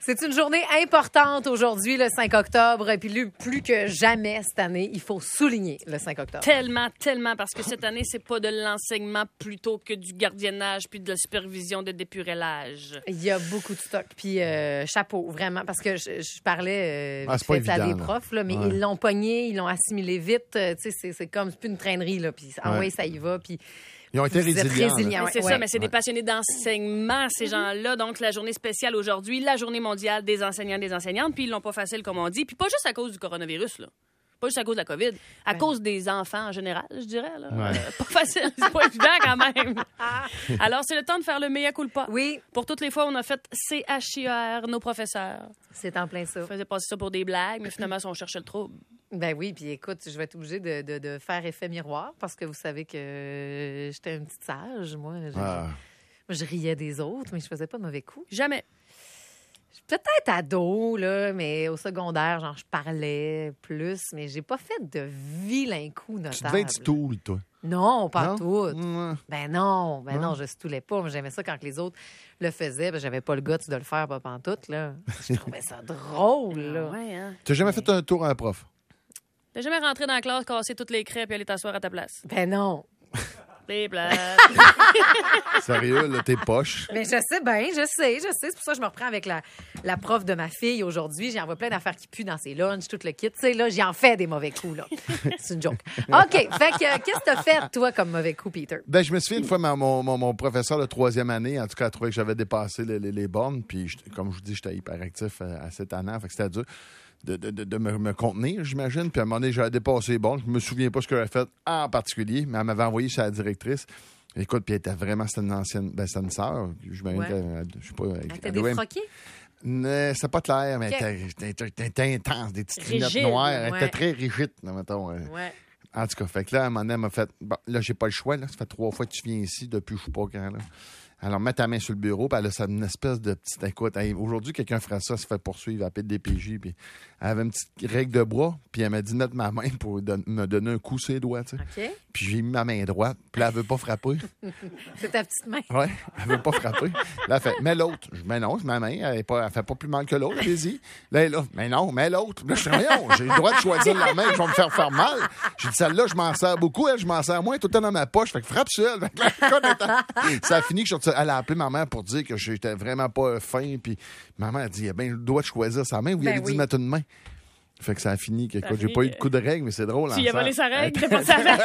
C'est une journée importante aujourd'hui, le 5 octobre. Et puis plus que jamais cette année, il faut souligner le 5 octobre. Tellement, parce que cette année, c'est pas de l'enseignement plutôt que du gardiennage puis de la supervision de dépurellage. Il y a beaucoup de stock. Puis chapeau, vraiment, parce que je parlais c'est pas évident, à des là. profs, là, mais ils l'ont pogné, ils l'ont assimilé vite. Tu sais, c'est comme, c'est plus une traînerie, là. Puis ça y va. Puis Ils ont été vous êtes résilients. Mais c'est ça, mais c'est des passionnés d'enseignement, ces gens-là. Donc, la journée spéciale aujourd'hui, la journée mondiale des enseignants et des enseignantes, puis ils l'ont pas facile, comme on dit. Puis pas juste à cause du coronavirus, là. Pas juste à cause de la COVID. À cause des enfants en général, je dirais. Là. Pas facile, c'est pas évident quand même. Alors, c'est le temps de faire le mea culpa. Oui. Pour toutes les fois, on a fait CHIR, nos professeurs. C'est en plein ça. On faisait passer ça pour des blagues, mais finalement, on cherchait le trouble. Ben oui, puis écoute, je vais être obligée de faire effet miroir parce que vous savez que j'étais une petite sage, moi. Je riais des autres, mais je faisais pas de mauvais coups. Jamais. Peut-être ado, là, mais au secondaire, genre, je parlais plus, mais j'ai pas fait de vilains coups notables. Tu devais être stool, toi. Non, pas Non? toutes. Ouais. Ben non, je stoulais pas. Mais j'aimais ça quand les autres le faisaient. Ben, j'avais pas le guts de le faire, pas pantoute, là. Je trouvais ça drôle, là. Ouais, hein. Tu n'as jamais fait un tour à un prof? T'as jamais rentré dans la classe, casser toutes les crêpes et aller t'asseoir à ta place. Ben non. Des plates. Sérieux, là, t'es poche. Mais je sais bien, je sais. C'est pour ça que je me reprends avec la prof de ma fille aujourd'hui. J'y envoie plein d'affaires qui puent dans ses lunchs, tout le kit. Tu sais, là, j'y en fais des mauvais coups, là. C'est une joke. OK. Fait que, qu'est-ce que t'as fait, toi, comme mauvais coup, Peter? Ben, je me souviens une fois, mon professeur de 3e année, en tout cas, a trouvé que j'avais dépassé les bornes. Puis, comme je vous dis, j'étais hyperactif à cette année. Fait que c'était dur de me contenir, j'imagine. Puis, à un moment donné, j'avais dépassé les bornes. Je me souviens pas ce que j'avais fait en particulier, mais elle m'avait envoyé chez la directrice. Écoute, puis elle était vraiment, c'était une ancienne, c'était une sœur. J'imagine qu'elle, je sais pas. Elle t'a défroqué? C'est pas clair, mais elle était intense, des petites lunettes noires. Elle était très rigide, là, mettons. Ouais. En tout cas, fait que là, à un moment donné, elle m'a fait, bon, là, j'ai pas le choix, là. Ça fait 3 fois que tu viens ici depuis je sais pas quand, là. Alors, mets ta main sur le bureau, puis elle a une espèce de petite écoute. Hey, aujourd'hui, quelqu'un ferait ça, se fait poursuivre, elle appelle le DPJ, puis elle avait une petite règle de bras, puis elle m'a dit de mettre ma main pour me donner un coup sur les doigts, tu sais. OK. Puis j'ai mis ma main droite, puis là, elle veut pas frapper. C'est ta petite main. Ouais, elle veut pas frapper. Là, elle fait, mais l'autre. Je dis, mais non, c'est ma main, elle fait pas plus mal que l'autre, allez-y. Là, elle est là, mais non, mais l'autre. Là, je dis, rien, j'ai le droit de choisir la main, je vais me faire mal. J'ai dit, celle-là, je m'en sers beaucoup, elle, je m'en sers moins, tout le temps dans ma poche, fait que frappe seule. Ça a fini que elle a appelé ma mère pour dire que j'étais vraiment pas fin, puis maman a dit, il a bien le droit de choisir sa main, vous lui avez dit de mettre une main. Fait que ça a fini que, j'ai pas eu de coup de règle, mais c'est drôle. Tu y as volé sa règle, t'as pas sa règle.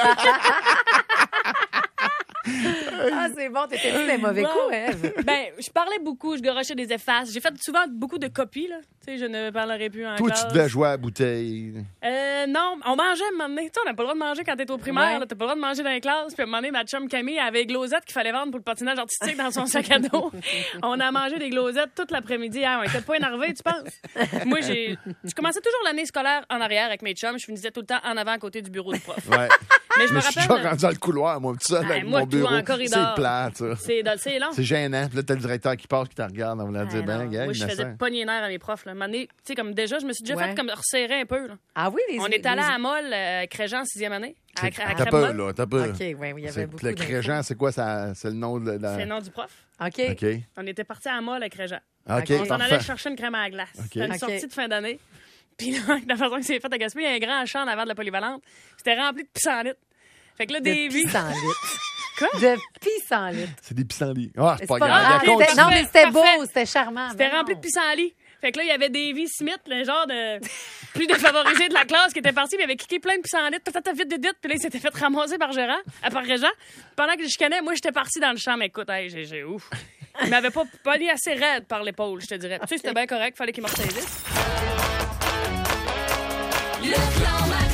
Ah, c'est bon, t'étais dit des mauvais coups, Ève. Ben, je parlais beaucoup, je garochais des effaces. J'ai fait souvent beaucoup de copies, là. Tu sais, je ne parlerai plus en classe. Toi, tu devais jouer à la bouteille. Non, on mangeait à un moment donné. Tu sais, on n'a pas le droit de manger quand t'es au primaire. T'as pas le droit de manger dans les classes. Puis à un moment donné, ma chum Camille avait des glosettes qu'il fallait vendre pour le patinage artistique dans son sac à dos. On a mangé des glosettes toute l'après-midi. Hier. On était pas énervés, tu penses? Moi, je commençais toujours l'année scolaire en arrière avec mes chums. Je finissais tout le temps en avant à côté du bureau du prof. Ouais. Mais je me suis rappelle. déjà rendu dans le couloir, moi, tout ça, avec moi, mon bureau. en corridor. C'est plate, ça. C'est long. C'est gênant. Puis là, t'as le directeur qui passe, qui te regarde. On va dire, non. gars, moi, je faisais pogner les nerfs à mes profs. Là. Un moment donné, tu sais, comme déjà, je me suis déjà fait comme resserrer un peu. Là. Ah oui, on est allé à Molle, Créjean, 6e année. T'as peur, là. T'as peur. OK, oui, il y avait beaucoup Le Créjean, c'est quoi? C'est le nom de la... C'est le nom du prof. OK. On était partis à Molle à Créjean. OK, on s'en allait chercher une crème à la glace. C'était une sortie de fin d'année. Puis là, la façon que c'est fait à Gaspé, il y a un grand champ en avant de la polyvalente. C'était rempli de pissenlit. Fait que là, des vies. Quoi? De pissenlit. C'est des pissenlits. Ah, c'est pas grave. Non, mais c'était beau, c'était charmant. C'était rempli de pissenlit. Fait que là, il y avait Davy Smith, le genre de plus défavorisé de la classe qui était parti, puis il avait kické plein de pissenlit, vite, puis là, il s'était fait ramasser par Régent. Pendant que je chicanais, moi, j'étais parti dans le champ, mais écoute, j'ai ouf. Il m'avait pas pogné assez raide par l'épaule, je te dirais. Tu sais, c'était bien correct, fallait qu'il me ressaisisse. Le clan